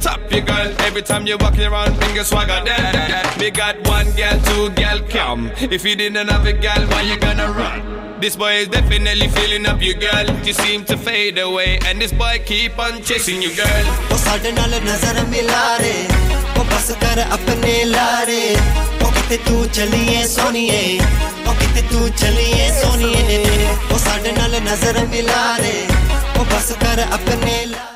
top you girl. Every time you walking around, bring your swagger there. Me got one girl, two girl, come. If you didn't have a girl, why you gonna run? This boy is definitely filling up you girl. You seem to fade away, and this boy keep on chasing you girl. O saade naal nazar mila re, o bas kar apne laare. O kite tu chaliye soniye, o kite tu chaliye soniye. O saade naal nazar mila re, o bas kar apne laare.